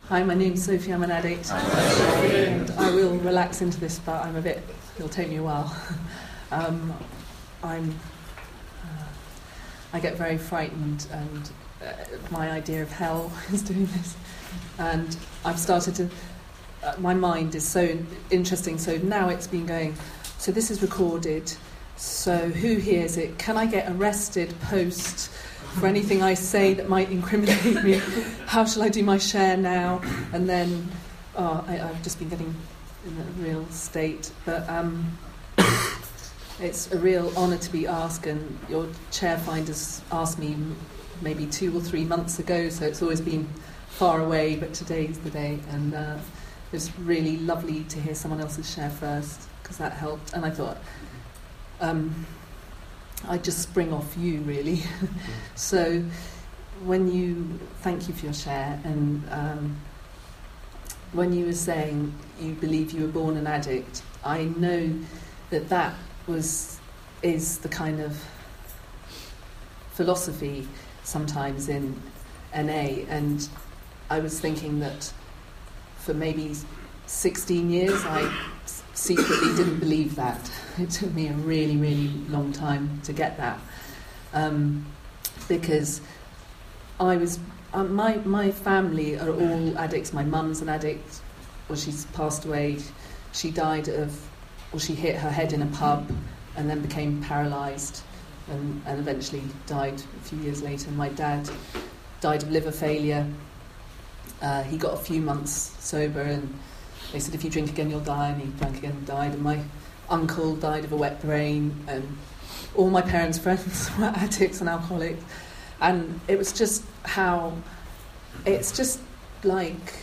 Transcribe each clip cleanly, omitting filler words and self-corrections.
Hi, my name's Sophie, I'm an addict, and I will relax into this, but it'll take me a while. I get very frightened, and my idea of hell is doing this, and I've started to, my mind is so interesting, so now it's been going, so this is recorded, so who hears it? Can I get arrested post for anything I say that might incriminate me? How shall I do my share now? And then, I've just been getting in a real state. But it's a real honour to be asked, and your chair finders asked me maybe 2 or 3 months ago, so it's always been far away, but today's the day. And it was really lovely to hear someone else's share first, because that helped. And I thought, I'd just spring off you, really. So thank you for your share, and when you were saying you believe you were born an addict, I know that is the kind of philosophy sometimes in NA, and I was thinking that for maybe 16 years I secretly didn't believe that. It took me a really, really long time to get that, because I was my family are all addicts. My mum's an addict. Well, she's passed away. She she hit her head in a pub and then became paralysed and eventually died a few years later. My dad died of liver failure. He got a few months sober, and they said, if you drink again, you'll die, and he drank again and died. And my uncle died of a wet brain, and all my parents' friends were addicts and alcoholics. And it was just it's just like,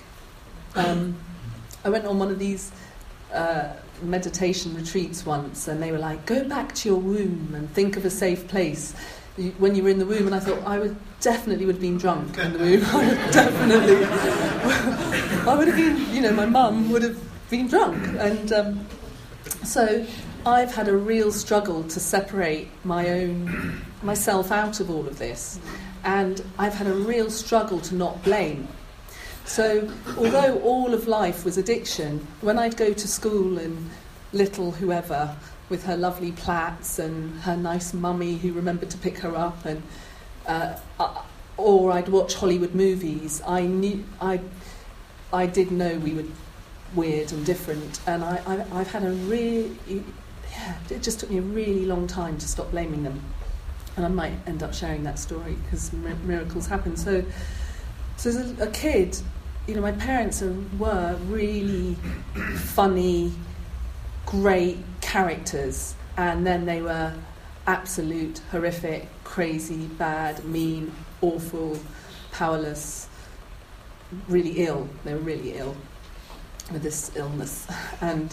I went on one of these meditation retreats once, and they were like, go back to your womb and think of a safe place. When you were in the womb, and I thought I would have been drunk in the womb. I would have been, my mum would have been drunk. And so I've had a real struggle to separate myself out of all of this. And I've had a real struggle to not blame. So although all of life was addiction, when I'd go to school and little whoever, with her lovely plaits and her nice mummy who remembered to pick her up, and or I'd watch Hollywood movies, I did know we were weird and different, and I've had it just took me a really long time to stop blaming them, and I might end up sharing that story because miracles happen. So as a kid, my parents were really funny, great characters, and then they were absolute, horrific, crazy, bad, mean, awful, powerless, really ill. They were really ill with this illness, and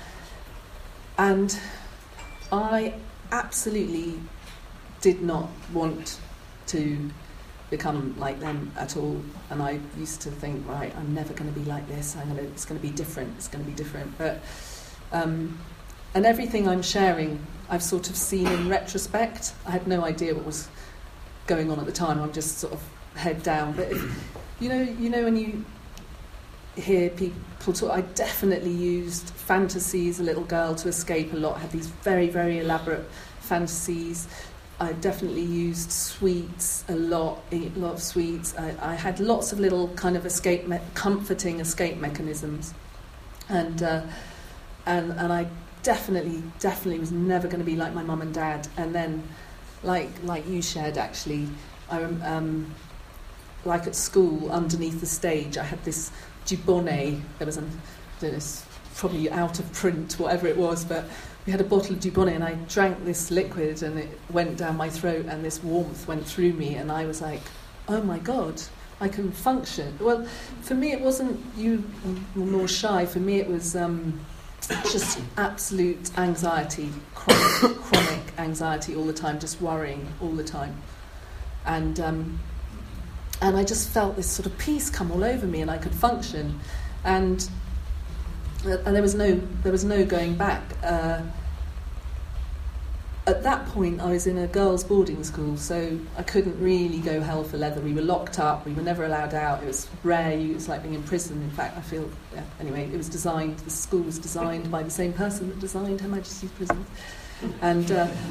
I absolutely did not want to become like them at all. And I used to think, right, I'm never going to be like this. It's going to be different. It's going to be different. But and everything I'm sharing, I've sort of seen in retrospect. I had no idea what was going on at the time. I'm just sort of head down. But you know when you hear people talk, I definitely used fantasy as a little girl to escape a lot. I had these very, very elaborate fantasies. I definitely used sweets a lot, ate a lot of sweets. I had lots of little kind of comforting escape mechanisms, and I definitely was never going to be like my mum and dad. And then, like you shared, actually, like at school, underneath the stage, I had this Dubonnet. There was it's probably out of print, whatever it was, but we had a bottle of Dubonnet, and I drank this liquid, and it went down my throat, and this warmth went through me, and I was like, oh my God, I can function. Well, for me it wasn't, you were more shy, for me it was just absolute anxiety, chronic anxiety all the time, just worrying all the time. And I just felt this sort of peace come all over me, and I could function. And there was no going back. at that point, I was in a girls' boarding school, so I couldn't really go hell for leather. We were locked up. We were never allowed out. It was rare. It was like being in prison. In fact, I feel... Anyway, it was designed... The school was designed by the same person that designed Her Majesty's Prisons. And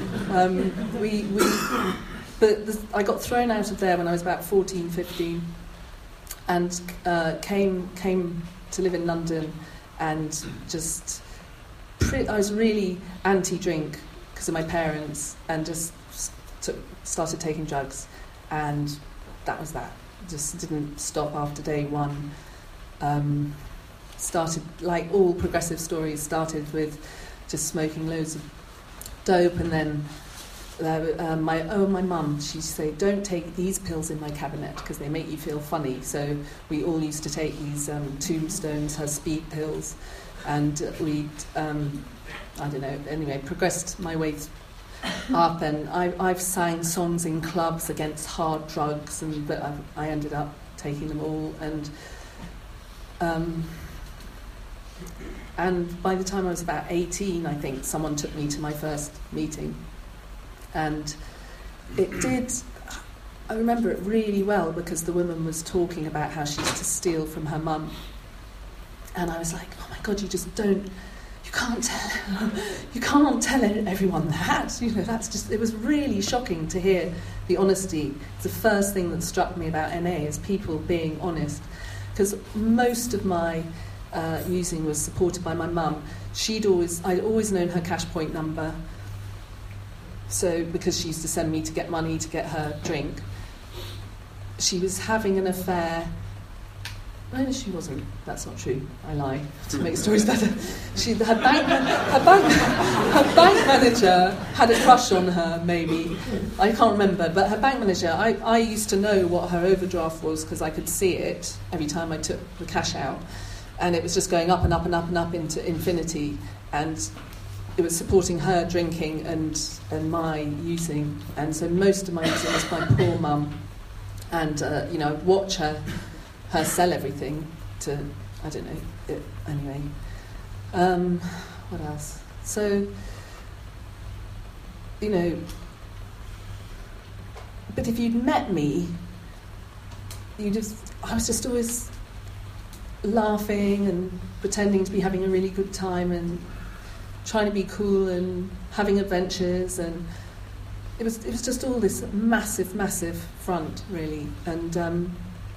I got thrown out of there when I was about 14, 15, and came to live in London, and just... I was really anti-drink because of my parents, and just started taking drugs, and that was that. Just didn't stop after day one. Started, like all progressive stories, started with just smoking loads of dope, and then my mum, she used to say, don't take these pills in my cabinet because they make you feel funny. So we all used to take these Tombstones, her speed pills, and we'd I don't know, anyway, progressed my way up, and I've sang songs in clubs against hard drugs, but I ended up taking them all, and by the time I was about 18, I think, someone took me to my first meeting, and I remember it really well, because the woman was talking about how she used to steal from her mum, and I was like, oh my God, you can't tell everyone that. You know, that's just... It was really shocking to hear the honesty. It's the first thing that struck me about NA, is people being honest. Because most of my using was supported by my mum. I'd always known her cash point number. So, because she used to send me to get money to get her drink. She was having an affair... No, she wasn't. That's not true. I lie to make stories better. Her bank manager had a crush on her, maybe. I can't remember. But her bank manager, I used to know what her overdraft was, because I could see it every time I took the cash out. And it was just going up and up and up and up into infinity. And it was supporting her drinking and my using. And so most of my using was my poor mum. And, I'd watch her sell everything to, I don't know, anyway. What else? So, but if you'd met me, I was just always laughing and pretending to be having a really good time and trying to be cool and having adventures, and it was just all this massive, massive front, really. And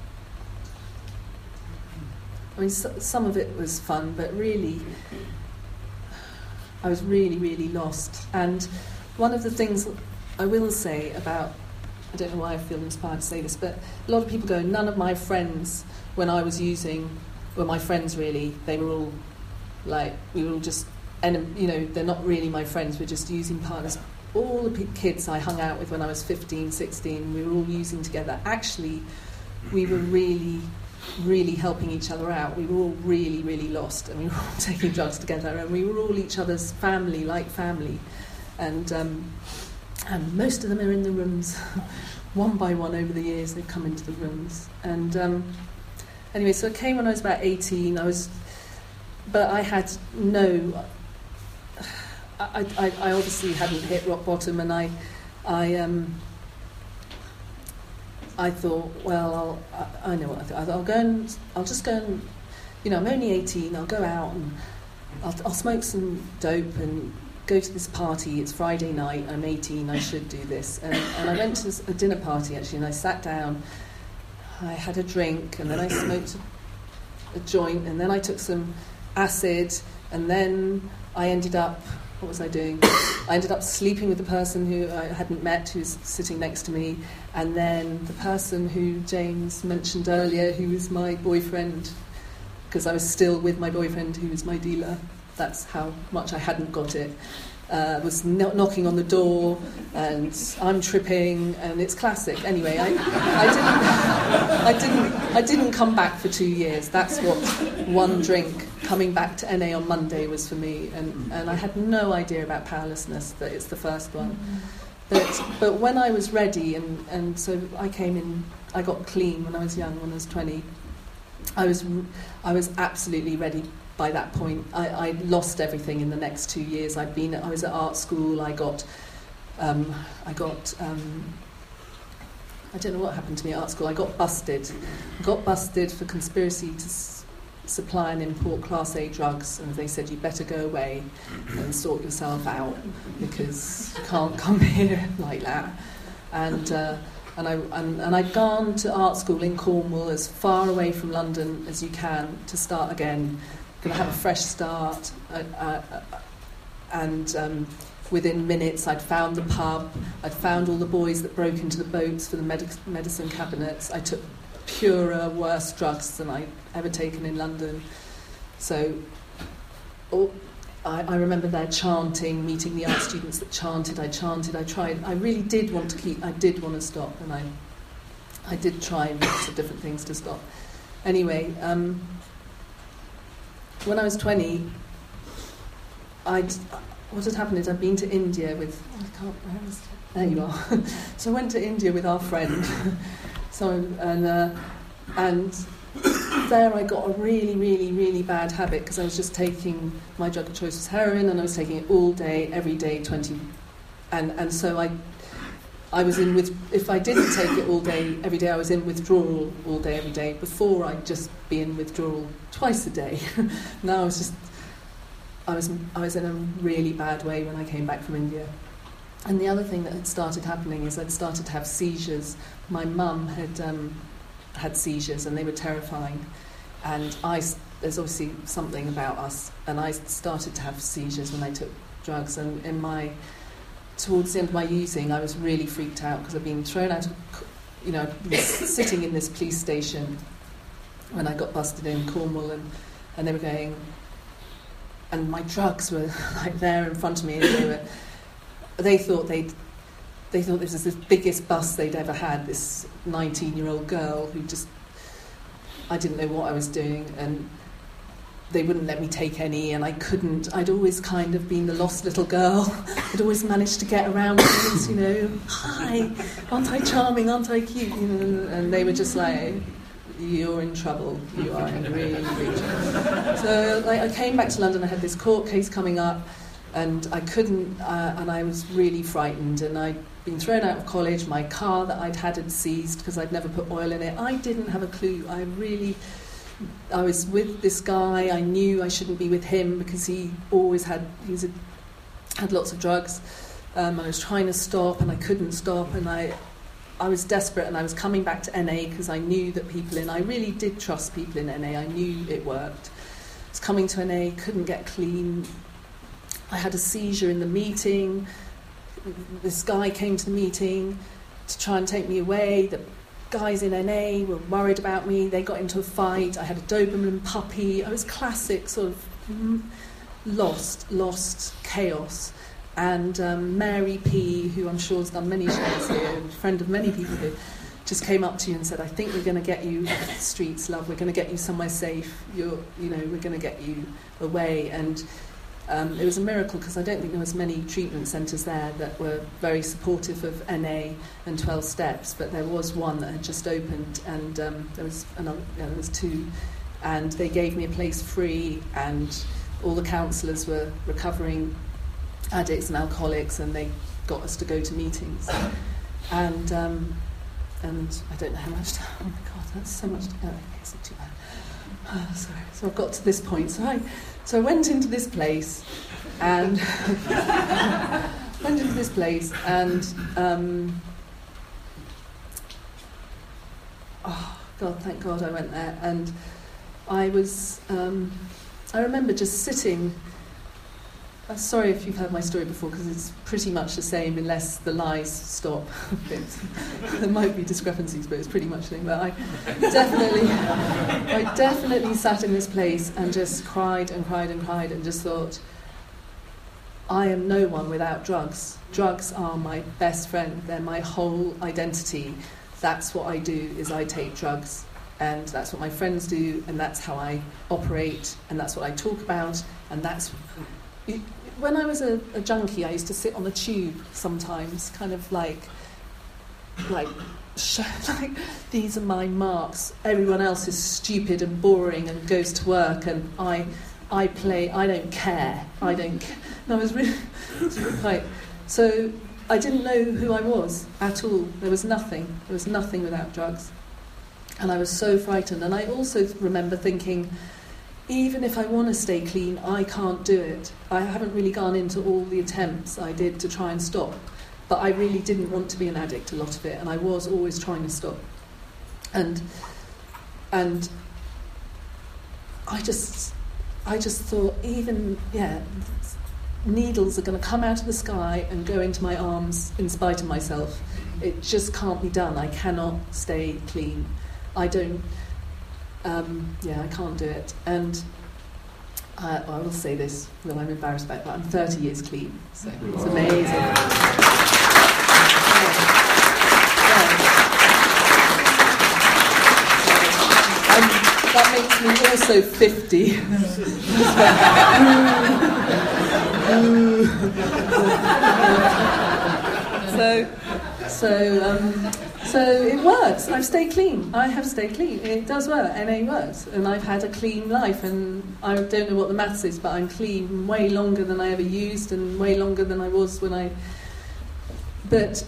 some of it was fun, but really, I was really, really lost. And one of the things I will say about, I don't know why I feel inspired to say this, but a lot of people go, none of my friends, when I was using, were my friends really. They were all like, we were all just, they're not really my friends, we're just using partners. All the kids I hung out with when I was 15, 16, we were all using together. Actually, we were really helping each other out. We were all really, really lost, and we were all taking drugs together, and we were all each other's family, like family. And most of them are in the rooms, one by one over the years. They've come into the rooms. And anyway, so I came when I was about 18. But I had no... I obviously hadn't hit rock bottom, and I thought, well, I know what I thought. I'll just go and, I'm only 18, I'll go out and I'll smoke some dope and go to this party. It's Friday night, I'm 18, I should do this. And I went to a dinner party, actually, and I sat down, I had a drink, and then I smoked a joint, and then I took some acid, and then I ended up... What was I doing? I ended up sleeping with the person who I hadn't met, who's sitting next to me, and then the person who James mentioned earlier, who was my boyfriend, because I was still with my boyfriend, who was my dealer. That's how much I hadn't got it. Was knocking on the door, and I'm tripping, and it's classic. Anyway, I didn't come back for 2 years. That's what one drink coming back to NA on Monday was for me, and I had no idea about powerlessness, that it's the first one. But when I was ready, and so I came in, I got clean when I was young, when I was 20. I was absolutely ready. By that point, I lost everything in the next 2 years. I was at art school. I got I got, I don't know what happened to me at art school. I got busted. Got busted for conspiracy to supply and import Class A drugs, and they said, you better go away and sort yourself out, because you can't come here like that. And I'd gone to art school in Cornwall, as far away from London as you can, to start again. Going to have a fresh start. Within minutes, I'd found the pub. I'd found all the boys that broke into the boats for the medicine cabinets. I took purer, worse drugs than I'd ever taken in London. So I remember there chanting, meeting the art students that chanted. I tried. I really did want to I did want to stop, and I did try lots of different things to stop. Anyway, when I was 20, what had happened is I'd been to India with... there you are. So I went to India with our friend. And there I got a really, really, really bad habit, because I was just taking... My drug of choice was heroin, and I was taking it all day, every day, 20... And so I was in with... If I didn't take it all day, every day, I was in withdrawal all day, every day. Before, I'd just be in withdrawal twice a day. Now I was just... I was in a really bad way when I came back from India. And the other thing that had started happening is I'd started to have seizures. My mum had seizures, and they were terrifying. And there's obviously something about us. And I started to have seizures when I took drugs. And towards the end of my using, I was really freaked out, because I'd been thrown out of, I'd been sitting in this police station when I got busted in Cornwall, and they were going... And my drugs were like there in front of me, and they thought this was the biggest bust they'd ever had. This 19-year-old girl who I didn't know what I was doing, and they wouldn't let me take any, and I couldn't. I'd always kind of been the lost little girl. I'd always managed to get around things, hi, aren't I charming, aren't I cute, and they were just like, you're in trouble, you are in really, really trouble. So I came back to London, I had this court case coming up, and I couldn't, and I was really frightened, and I'd been thrown out of college. My car that I'd had seized because I'd never put oil in it. I didn't have a clue. I was with this guy. I knew I shouldn't be with him, because he had lots of drugs. I was trying to stop, and I couldn't stop, and I was desperate, and I was coming back to NA, because I knew that I really did trust people in NA. I knew it worked. I was coming to NA, couldn't get clean. I had a seizure in the meeting. This guy came to the meeting to try and take me away. The guys in NA were worried about me. They got into a fight. I had a Doberman puppy. I was classic sort of lost chaos. And Mary P., who I'm sure has done many shows here, a friend of many people here, just came up to you and said, I think we're going to get you off the streets, love. We're going to get you somewhere safe. We're going to get you away. And it was a miracle, because I don't think there was many treatment centres there that were very supportive of NA and 12 Steps, but there was one that had just opened, and there was two, and they gave me a place free, and all the counsellors were recovering addicts and alcoholics, and they got us to go to meetings. And I don't know how much time. Oh my God, that's so much to go. It's not too bad. Sorry. So I've got to this point. So I went into this place, and oh God, thank God I went there. And I was. I remember just sitting. I'm sorry if you've heard my story before, because it's pretty much the same, unless the lies stop. There might be discrepancies, but it's pretty much the same. But I definitely sat in this place and just cried and cried and cried, and just thought, I am no one without drugs. Drugs are my best friend. They're my whole identity. That's what I do, is I take drugs. And that's what my friends do, and that's how I operate, and that's what I talk about, and that's... When I was a junkie, I used to sit on the tube sometimes, kind of like these are my marks. Everyone else is stupid and boring and goes to work, and I don't care. And I was really quite... So I didn't know who I was at all. There was nothing without drugs. And I was so frightened. And I also remember thinking, even if I want to stay clean, I can't do it. I haven't really gone into all the attempts I did to try and stop. But I really didn't want to be an addict, a lot of it. And I was always trying to stop. And I just thought, needles are going to come out of the sky and go into my arms in spite of myself. It just can't be done. I cannot stay clean. I don't. I can't do it. And I will say this, though I'm embarrassed about it, but I'm 30 years clean, so it's amazing. That makes me also 50. So it works. I've stayed clean. I have stayed clean. It does work. NA works. And I've had a clean life. And I don't know what the maths is, but I'm clean way longer than I ever used and way longer than I was when I... But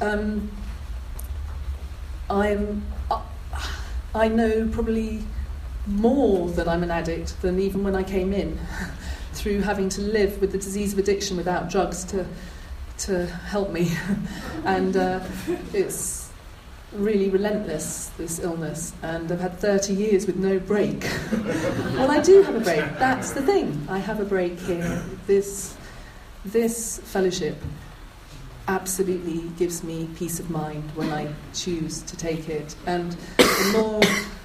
I know probably more that I'm an addict than even when I came in, through having to live with the disease of addiction without drugs to help me. And it's really relentless, this illness, and I've had 30 years with no break. Well, I do have a break. That's the thing. I have a break here. This fellowship absolutely gives me peace of mind when I choose to take it. And the more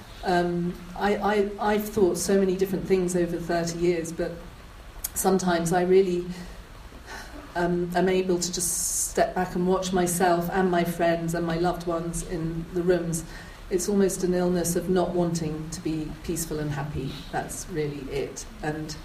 I've thought so many different things over 30 years, but sometimes I really am able to just step back and watch myself and my friends and my loved ones in the rooms. It's almost an illness of not wanting to be peaceful and happy. That's really it. And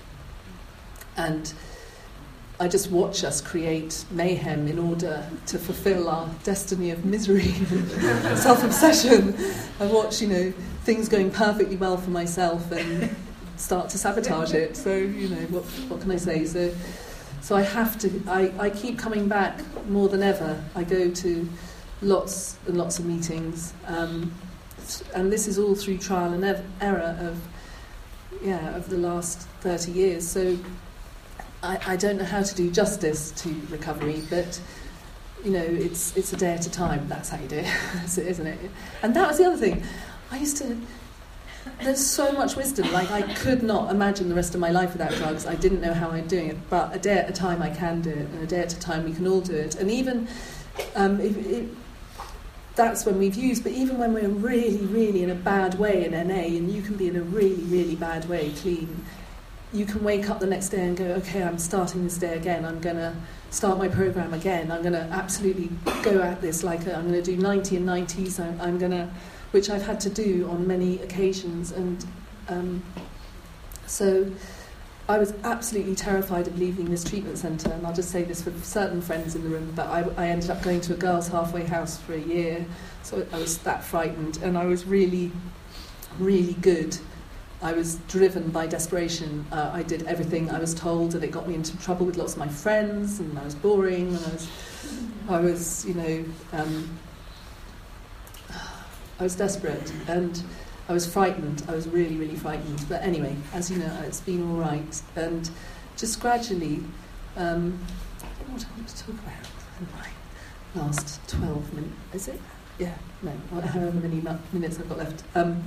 I just watch us create mayhem in order to fulfill our destiny of misery and self-obsession. I watch, things going perfectly well for myself and start to sabotage it. So, what can I say? So I have to, I keep coming back more than ever. I go to lots and lots of meetings. And this is all through trial and error of the last 30 years. So I don't know how to do justice to recovery, but it's a day at a time. That's how you do it, isn't it? And that was the other thing. There's so much wisdom. Like, I could not imagine the rest of my life without drugs. I didn't know how I'm doing it, but a day at a time I can do it, and a day at a time we can all do it. And even that's when we've used, but even when we're really, really in a bad way in NA, and you can be in a really, really bad way clean, you can wake up the next day and go, okay, I'm starting this day again. I'm going to start my program again. I'm going to absolutely go at this I'm going to do 90 and 90s. I'm going to, which I've had to do on many occasions. And so I was absolutely terrified of leaving this treatment centre. And I'll just say this for certain friends in the room, but I ended up going to a girls' halfway house for a year. So I was that frightened. And I was really, really good. I was driven by desperation. I did everything I was told, and it got me into trouble with lots of my friends, and I was boring, and I was desperate, and I was frightened. I was really, really frightened. But anyway, as you know, it's been all right. And just gradually, what I want to talk about in my last 12 minutes. Is it? Yeah, no, however many minutes I've got left.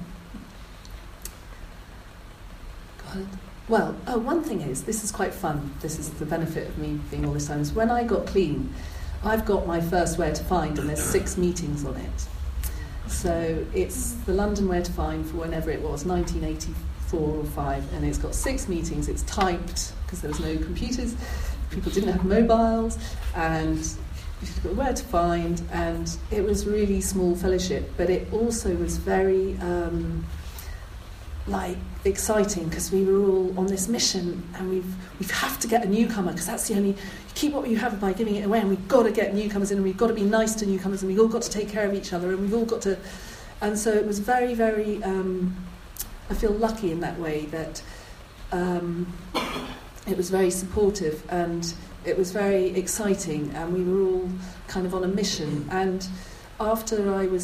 Well, one thing is, this is quite fun. This is the benefit of me being all this time. Is when I got clean, I've got my first Where to Find, and there's 6 meetings on it. So it's the London Where to Find for whenever it was, 1984 or 5, and it's got 6 meetings. It's typed because there was no computers. People didn't have mobiles, and you've got Where to Find, and it was really small fellowship, but it also was very exciting, because we were all on this mission, and we have to get a newcomer, because that's the only, you keep what you have by giving it away, and we've got to get newcomers in, and we've got to be nice to newcomers, and we've all got to take care of each other, and we've all got to, and so it was very, very I feel lucky in that way that it was very supportive, and it was very exciting, and we were all kind of on a mission. And after I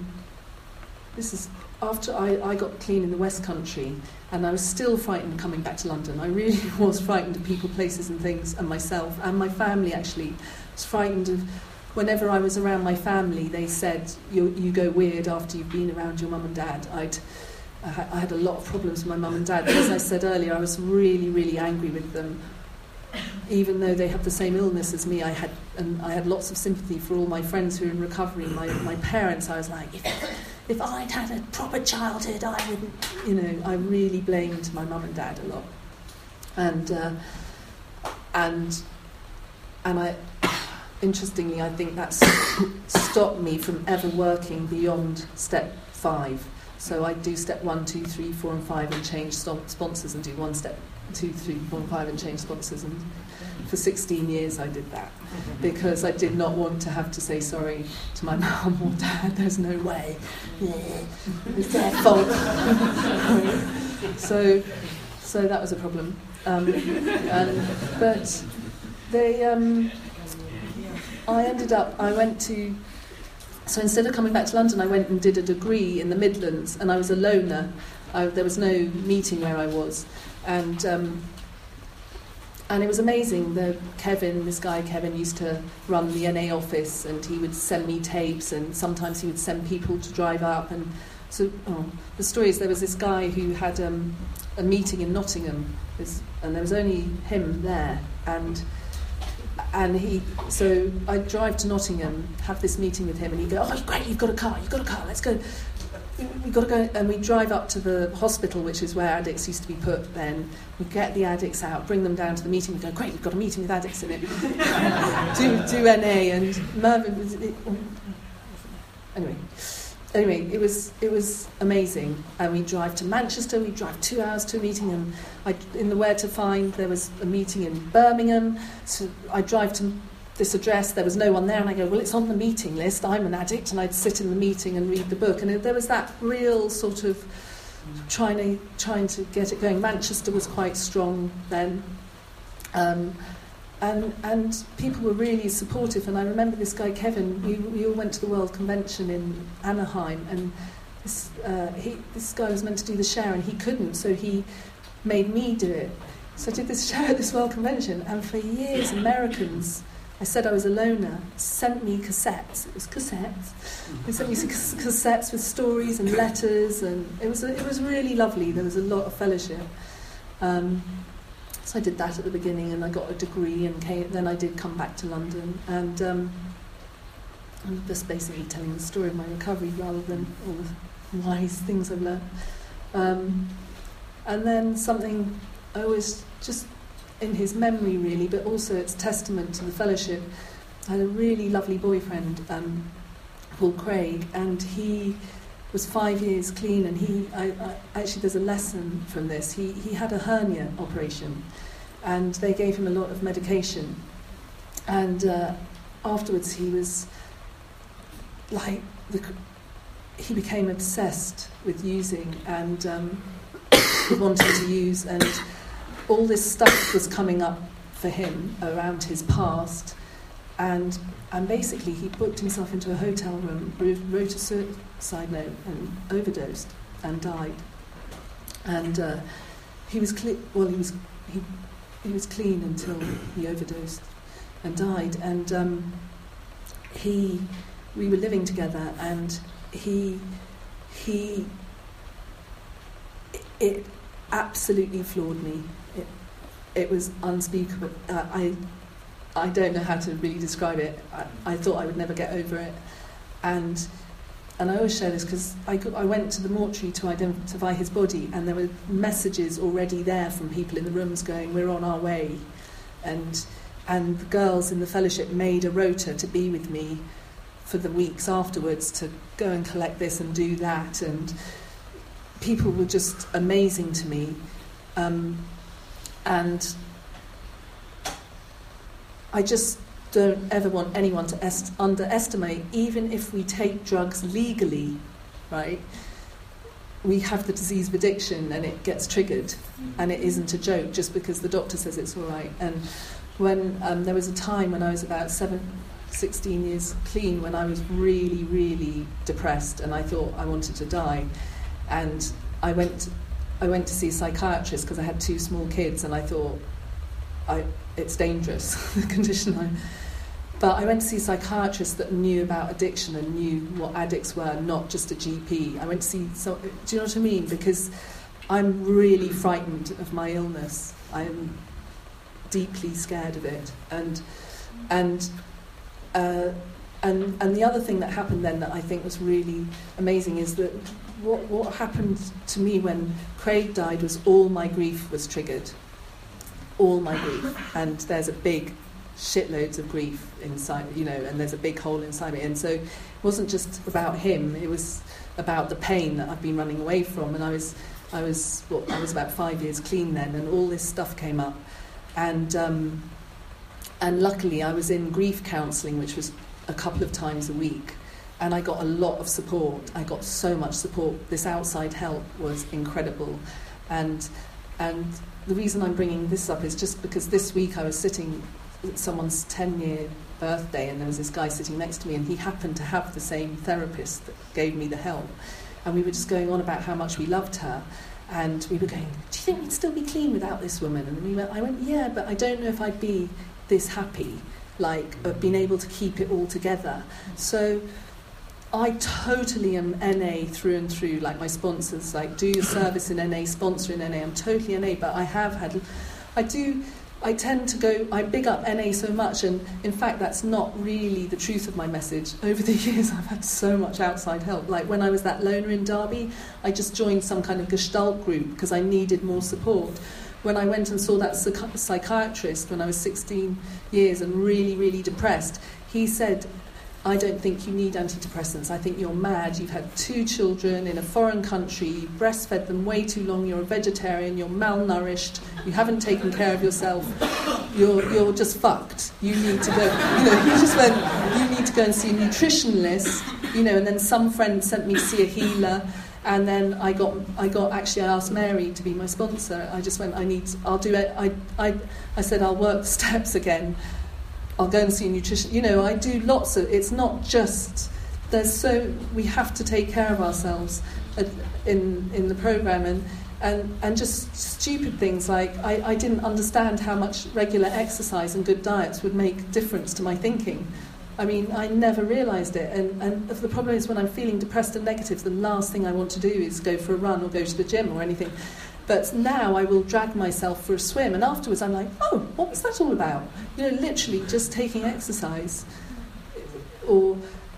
got clean in the West Country, and I was still frightened coming back to London. I really was frightened of people, places and things, and myself, and my family actually was frightened of. Whenever I was around my family, they said, you go weird after you've been around your mum and dad. I had a lot of problems with my mum and dad. But as I said earlier, I was really, really angry with them. Even though they have the same illness as me, I had lots of sympathy for all my friends who were in recovery. My parents, I was like, if I'd had a proper childhood, I wouldn't, I really blamed my mum and dad a lot. And I... Interestingly, I think that's stopped me from ever working beyond step 5. So I do step 1, 2, 3, 4 and 5 and change sponsors, and do 1 step 2, 3, 4 and 5 and change sponsors. And for 16 years I did that because I did not want to have to say sorry to my mum or dad. There's no way. It's their fault. So that was a problem. But they... So instead of coming back to London, I went and did a degree in the Midlands, and I was a loner. There was no meeting where I was. And it was amazing. This guy Kevin used to run the NA office, and he would send me tapes, and sometimes he would send people to drive up. And so the story is there was this guy who had a meeting in Nottingham, and there was only him there, so I'd drive to Nottingham, have this meeting with him, and he'd go, "Oh, great, you've got a car, let's go. We've got to go." And we'd drive up to the hospital, which is where addicts used to be put then. We'd get the addicts out, bring them down to the meeting, we'd go, "Great, you've got a meeting with addicts in it." do NA, and Mervyn was... Anyway, it was amazing. And we'd drive to Manchester, we'd drive 2 hours to a meeting, and in the Where to Find, there was a meeting in Birmingham, so I'd drive to this address, there was no one there, and I go, well, it's on the meeting list, I'm an addict, and I'd sit in the meeting and read the book, and there was that real sort of trying to get it going. Manchester was quite strong then. And people were really supportive, and I remember this guy Kevin. We all went to the World Convention in Anaheim, and this guy was meant to do the share, and he couldn't, so he made me do it. So I did this share at this World Convention, and for years, Americans, I said I was a loner, sent me cassettes. It was cassettes. They sent me cassettes with stories and letters, and it was really lovely. There was a lot of fellowship. So I did that at the beginning, and I got a degree, and then I did come back to London, and I'm just basically telling the story of my recovery rather than all the wise things I've learned. And then something I was just in his memory really, but also it's testament to the fellowship. I had a really lovely boyfriend, Paul Craig, and he was 5 years clean, and I actually there's a lesson from this. He had a hernia operation, and they gave him a lot of medication, and afterwards he was like he became obsessed with using, and he wanted to use, and all this stuff was coming up for him around his past, and basically he booked himself into a hotel room, wrote a suicide note, and overdosed and died. And he was he was clean until he overdosed and died. And we were living together, and it absolutely floored me. It was unspeakable. I don't know how to really describe it. I thought I would never get over it, and I always share this because I went to the mortuary to identify his body, and there were messages already there from people in the rooms going, "We're on our way," and the girls in the fellowship made a rota to be with me for the weeks afterwards to go and collect this and do that, and people were just amazing to me, and I just don't ever want anyone to underestimate, even if we take drugs legally, right? we have the disease of addiction and it gets triggered, and it isn't a joke just because the doctor says it's all right. And when there was a time when I was about 16 years clean, when I was really, really depressed and I thought I wanted to die, and I went to see a psychiatrist because I had 2 small kids, and I thought it's dangerous, the condition But I went to see a psychiatrist that knew about addiction and knew what addicts were, not just a GP. I went to see... do you know what I mean? Because I'm really frightened of my illness. I'm deeply scared of it. And the other thing that happened then that I think was really amazing is that what happened to me when Craig died was all my grief was triggered. All my grief. And there's a big... shitloads of grief inside, and there's a big hole inside me. And so it wasn't just about him, it was about the pain that I've been running away from. And I was about 5 years clean then, and all this stuff came up. And luckily I was in grief counselling, which was a couple of times a week, and I got a lot of support. I got so much support. This outside help was incredible. And the reason I'm bringing this up is just because this week I was sitting at someone's 10-year birthday, and there was this guy sitting next to me, and he happened to have the same therapist that gave me the help, and we were just going on about how much we loved her, and we were going, do you think we'd still be clean without this woman? And I went, yeah, but I don't know if I'd be this happy, being able to keep it all together. So I totally am NA through and through, like my sponsors, do your service in NA, sponsor in NA. I'm totally NA, but I tend to go, I big up NA so much, and in fact that's not really the truth of my message. Over the years I've had so much outside help. Like when I was that loner in Derby, I just joined some kind of Gestalt group because I needed more support. When I went and saw that psychiatrist when I was 16 years and really, really depressed, he said, I don't think you need antidepressants. I think you're mad. You've had 2 children in a foreign country. You breastfed them way too long. You're a vegetarian. You're malnourished. You haven't taken care of yourself. You're just fucked. You need to go. He just went, you need to go and see a nutritionist. And then some friend sent me to see a healer. And then I asked Mary to be my sponsor. I just went, I'll do it. I said, I'll work the steps again. I'll go and see a nutrition. I do lots of... It's not just... we have to take care of ourselves in the programme, and just stupid things like I didn't understand how much regular exercise and good diets would make difference to my thinking. I mean, I never realised it. And the problem is when I'm feeling depressed and negative, the last thing I want to do is go for a run or go to the gym or anything. But now I will drag myself for a swim, and afterwards I'm like, oh, what was that all about? Literally just taking exercise. Or,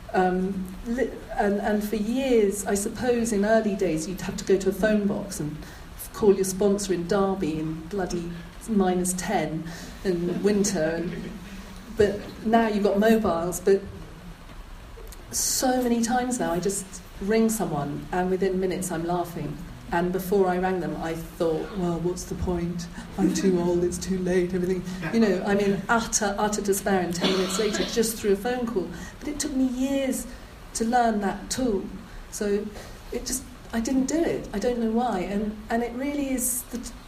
and for years, I suppose in early days, you'd have to go to a phone box and call your sponsor in Derby in bloody -10 in winter. But now you've got mobiles. But so many times now, I just ring someone, and within minutes I'm laughing. And before I rang them, I thought, well, what's the point? I'm too old, it's too late, everything. I'm in utter despair, and 10 minutes later, just through a phone call. But it took me years to learn that tool. So I didn't do it. I don't know why. And it really is...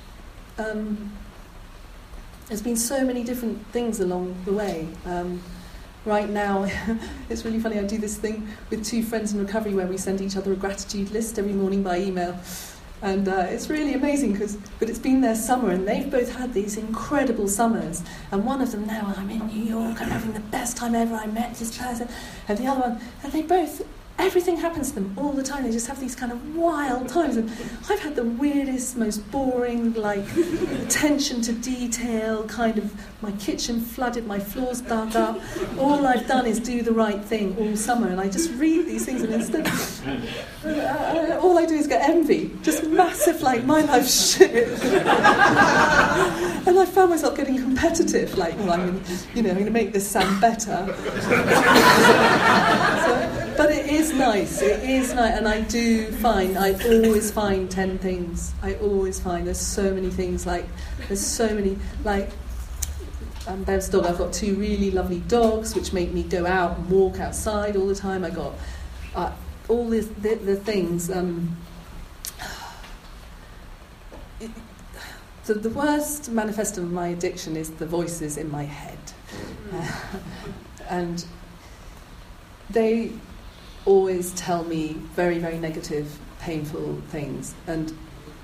there's been so many different things along the way. Right now, it's really funny, I do this thing with 2 friends in recovery where we send each other a gratitude list every morning by email. And it's really amazing, but it's been their summer, and they've both had these incredible summers. And one of them now, I'm in New York, I'm having the best time ever, I met this person. And the other one, and they both... Everything happens to them all the time. They just have these kind of wild times. And I've had the weirdest, most boring, attention to detail, kind of my kitchen flooded, my floors dug up. All I've done is do the right thing all summer. And I just read these things, and instead, all I do is get envy. Just massive, my life's shit. And I found myself getting competitive. I'm going to make this sound better. But it is nice, and I always find 10 things. I always find there's so many things, Bev's dog, I've got 2 really lovely dogs which make me go out and walk outside all the time. I got all the things, the worst manifesto of my addiction is the voices in my head. And they always tell me very, very negative, painful things. And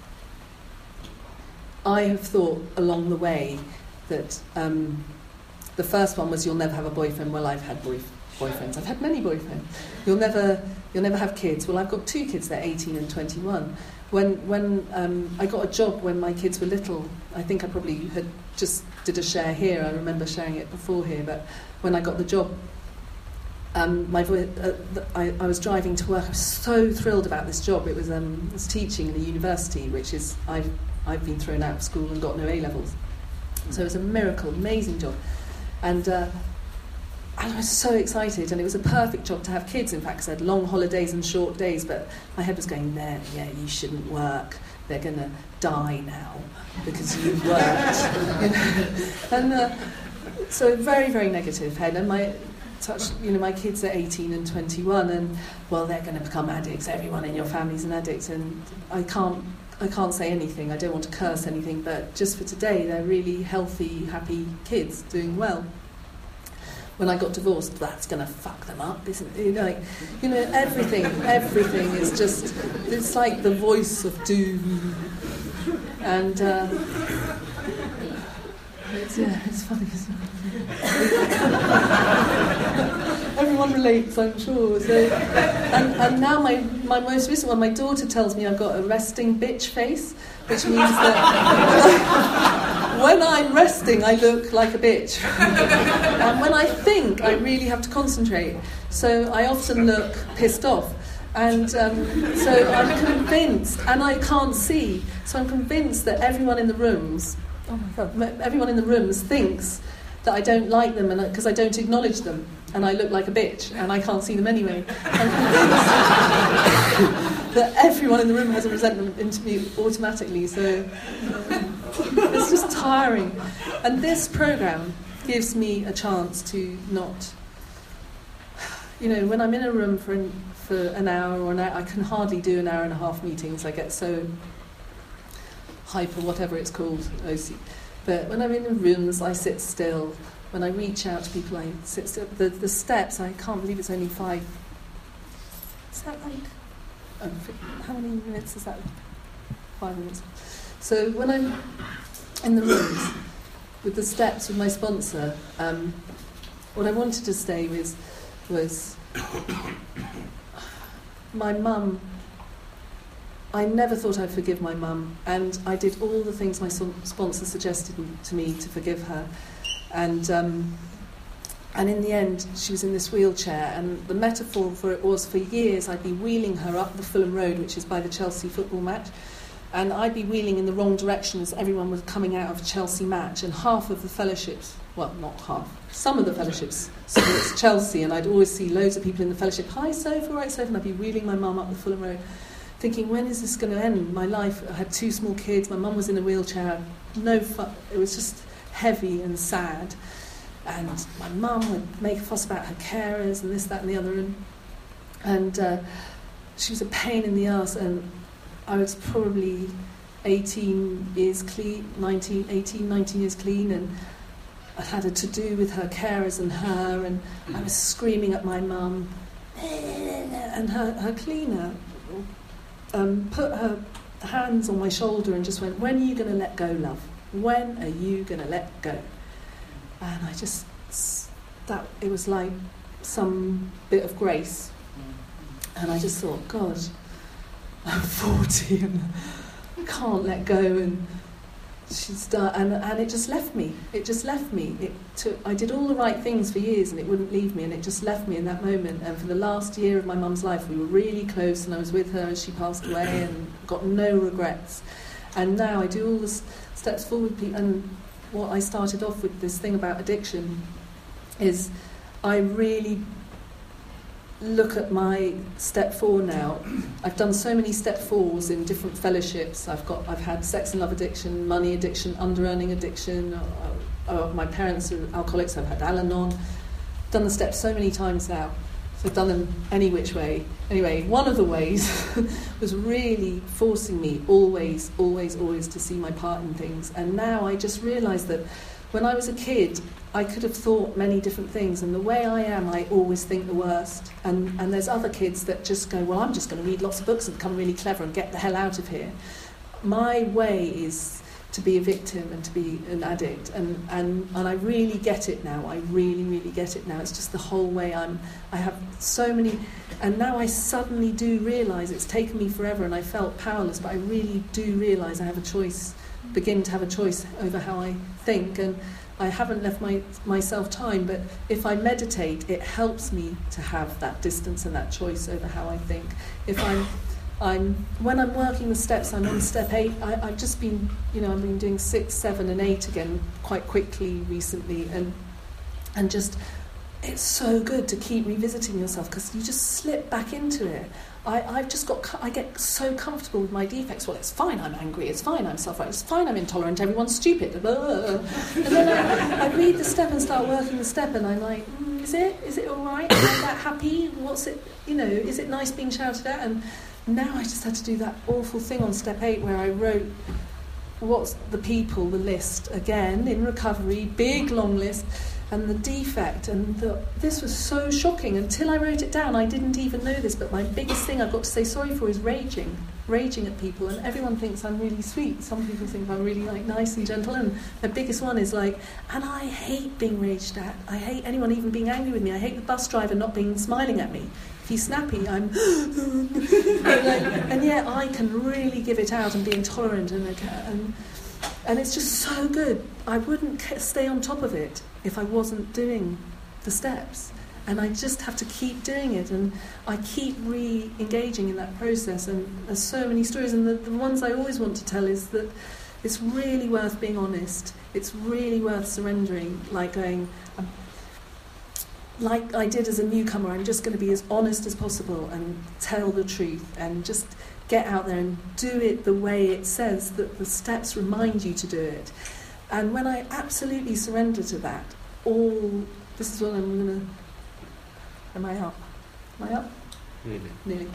I have thought along the way that the first one was, you'll never have a boyfriend. Well, I've had boyfriends. I've had many boyfriends. You'll never have kids. Well, I've got 2 kids. They're 18 and 21. When I got a job when my kids were little, I think I probably had just did a share here. I remember sharing it before here. But when I got the job, I was driving to work. I was so thrilled about this job. It was teaching in a university, which is I've been thrown out of school and got no A levels. So it was a miracle, amazing job. And I was so excited, and it was a perfect job to have kids, in fact, because I had long holidays and short days, but my head was going, there, yeah, you shouldn't work. They're going to die now because you've worked. And so very, very negative head. And my kids are 18 and 21, and, well, they're going to become addicts. Everyone in your family's an addict, and I can't say anything. I don't want to curse anything, but just for today, they're really healthy, happy kids doing well. When I got divorced, that's going to fuck them up, isn't it? Everything is just, it's like the voice of doom. And it's funny. Everyone relates, I'm sure. So, and now my most recent one, my daughter tells me I've got a resting bitch face, which means that when I'm resting, I look like a bitch. And when I think, I really have to concentrate. So I often look pissed off. And so I'm convinced, and I can't see, so I'm convinced that everyone in the rooms thinks that I don't like them because I don't acknowledge them, and I look like a bitch, and I can't see them anyway. I'm convinced that everyone in the room has a resentment into me automatically, so it's just tiring. And this programme gives me a chance to not, when I'm in a room for an hour or an hour, I can hardly do an hour and a half meetings. I get so hyper, whatever it's called, OC. But when I'm in the rooms, I sit still. When I reach out to people, I sit still. The steps, I can't believe it's only 5. Is that like... how many minutes is that? 5 minutes. So when I'm in the rooms with the steps with my sponsor, what I wanted to say was my mum. I never thought I'd forgive my mum, and I did all the things my sponsor suggested to me to forgive her. And in the end, she was in this wheelchair, and the metaphor for it was, for years, I'd be wheeling her up the Fulham Road, which is by the Chelsea football match, and I'd be wheeling in the wrong direction as everyone was coming out of a Chelsea match, and half of the fellowships, well, not half, some of the fellowships, so it's Chelsea, and I'd always see loads of people in the fellowship, hi Soph, all right Soph, and I'd be wheeling my mum up the Fulham Road, thinking, when is this going to end? My life, I had 2 small kids, my mum was in a wheelchair, it was just heavy and sad, and my mum would make a fuss about her carers and this, that and the other, and she was a pain in the arse, and I was probably 18 years clean, 19 years clean, and I'd had a to-do with her carers and her, and I was screaming at my mum, and her cleaner put her hands on my shoulder and just went, when are you going to let go, love? When are you going to let go? And I just, it was like some bit of grace. And I just thought, God, I'm 40 and I can't let go. And she's done, and it just left me. I did all the right things for years and it wouldn't leave me, and it just left me in that moment. And for the last year of my mum's life, we were really close, and I was with her as she passed away and got no regrets. And now I do all the steps forward. And what I started off with, this thing about addiction, is I really look at my step 4 now. I've done so many step 4s in different fellowships. I've had sex and love addiction, money addiction, under-earning addiction. My parents are alcoholics. I've had Al-Anon. Done the steps so many times now. So I've done them any which way. Anyway, one of the ways was really forcing me always to see my part in things. And now I just realise that when I was a kid, I could have thought many different things, and the way I am, I always think the worst. And there's other kids that just go, well, I'm just going to read lots of books and become really clever and get the hell out of here. My way is to be a victim and to be an addict, and I really get it now. I really get it now. It's just the whole way I have so many, and now I suddenly do realise it's taken me forever, and I felt powerless, but I really do realise I have a choice, begin to have a choice over how I think, and I haven't left myself time, but if I meditate, it helps me to have that distance and that choice over how I think. If when I'm working the steps, I'm on step 8. I've just been, I've been doing 6, 7 and 8 again quite quickly recently, and just, it's so good to keep revisiting yourself, because you just slip back into it. I get so comfortable with my defects. Well, it's fine, I'm angry, it's fine, I'm self-righteous, it's fine, I'm intolerant, everyone's stupid. And then I read the step and start working the step, and I'm like, is it all right? Am I that happy? What's it, is it nice being shouted at? And now I just had to do that awful thing on step 8 where I wrote what's the list again in recovery, big long list, and the defect, and this was so shocking. Until I wrote it down, I didn't even know this, but my biggest thing I've got to say sorry for is raging at people, and everyone thinks I'm really sweet. Some people think I'm really nice and gentle, and the biggest one is and I hate being raged at. I hate anyone even being angry with me. I hate the bus driver not smiling at me. If he's snappy, I'm and yet I can really give it out and be intolerant, and it's just so good. I wouldn't stay on top of it if I wasn't doing the steps, and I just have to keep doing it, and I keep re-engaging in that process. And there's so many stories, and the ones I always want to tell is that it's really worth being honest. It's really worth surrendering, going, like I did as a newcomer, I'm just going to be as honest as possible and tell the truth, and just get out there and do it the way it says that the steps remind you to do it. And when I absolutely surrender to that, this is what I'm going to... Am I up? Am I up? Nearly.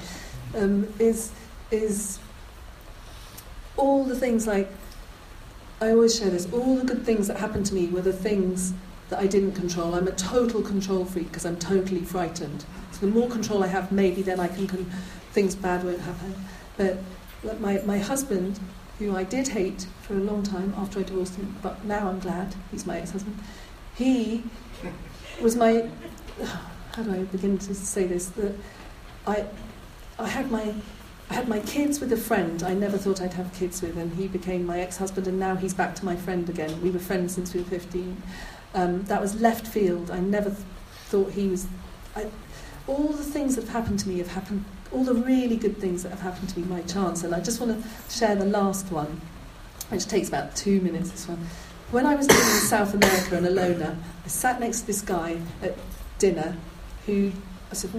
Is all the things I always share this, all the good things that happened to me were the things that I didn't control. I'm a total control freak because I'm totally frightened. So the more control I have, maybe then I can things bad won't happen. But my husband, who I did hate for a long time after I divorced him, but now I'm glad he's my ex-husband. He was my... How do I begin to say this? That I had my kids with a friend I never thought I'd have kids with, and he became my ex-husband, and now he's back to my friend again. We were friends since we were 15. That was left field. I never thought he was... all the things that have happened to me have happened... All the really good things that have happened to me by chance. And I just want to share the last one, which takes about 2 minutes, this one. When I was living in South America and a loner, I sat next to this guy at dinner who... I said,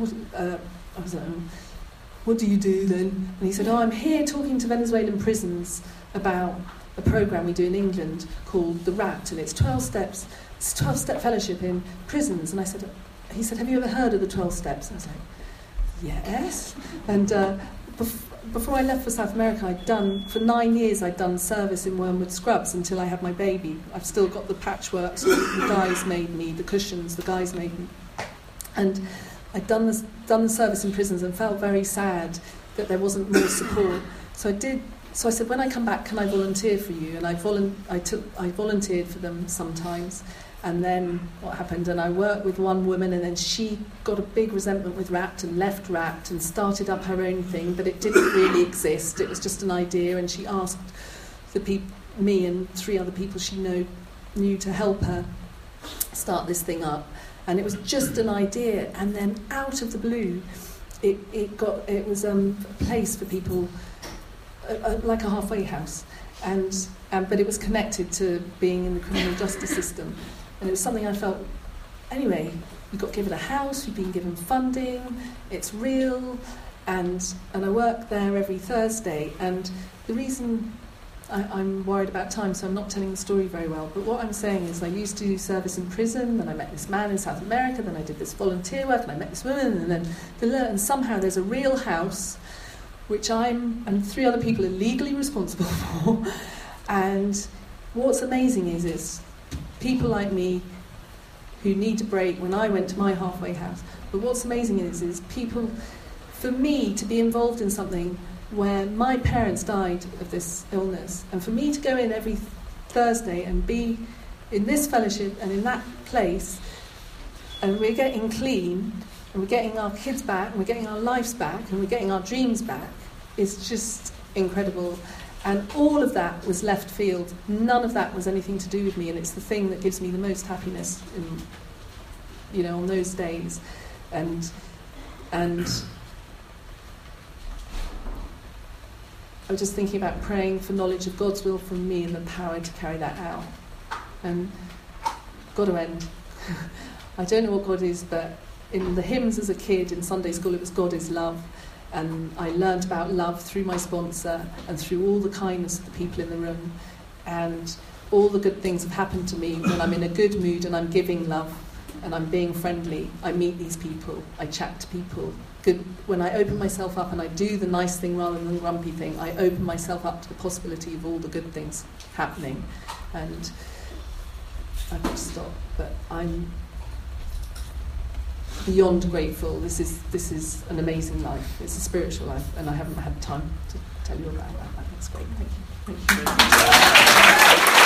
what do you do then? And he said, I'm here talking to Venezuelan prisons about a programme we do in England called The Wrapped, and it's 12 steps. It's a 12-step fellowship in prisons. And he said, have you ever heard of the 12 steps? And I was like, yes. And before I left for South America, for 9 years I'd done service in Wormwood Scrubs until I had my baby. I've still got the patchwork, so the guys made me, the cushions, the guys made me. And I'd done the service in prisons and felt very sad that there wasn't more support. So I said, when I come back, can I volunteer for you? And I volunteered for them sometimes. And then what happened? And I worked with one woman, and then she got a big resentment with Wrapped and left Wrapped and started up her own thing, but it didn't really exist. It was just an idea, and she asked me and 3 other people she knew to help her start this thing up. And it was just an idea, and then out of the blue, it was a place for people, like a halfway house, but it was connected to being in the criminal justice system. And it was something I felt, anyway, we got given a house, we've been given funding, it's real, and I work there every Thursday. And the reason I'm worried about time, so I'm not telling the story very well. But what I'm saying is I used to do service in prison, then I met this man in South America, then I did this volunteer work, and I met this woman, and then somehow there's a real house which I'm and 3 other people are legally responsible for. And what's amazing is people like me who need a break when I went to my halfway house. But what's amazing is people, for me to be involved in something where my parents died of this illness, and for me to go in every Thursday and be in this fellowship and in that place, and we're getting clean, and we're getting our kids back, and we're getting our lives back, and we're getting our dreams back, is just incredible. And all of that was left field. None of that was anything to do with me, and it's the thing that gives me the most happiness on those days. And I was just thinking about praying for knowledge of God's will from me and the power to carry that out. And got to end. I don't know what God is, but in the hymns as a kid in Sunday school, it was God is love. And I learned about love through my sponsor and through all the kindness of the people in the room. And all the good things have happened to me when I'm in a good mood and I'm giving love and I'm being friendly. I meet these people, I chat to people. Good. When I open myself up and I do the nice thing rather than the grumpy thing, I open myself up to the possibility of all the good things happening. And I've got to stop, but I'm beyond grateful. This is an amazing life. It's a spiritual life, and I haven't had time to tell you about that. That's great. Thank you. Thank you.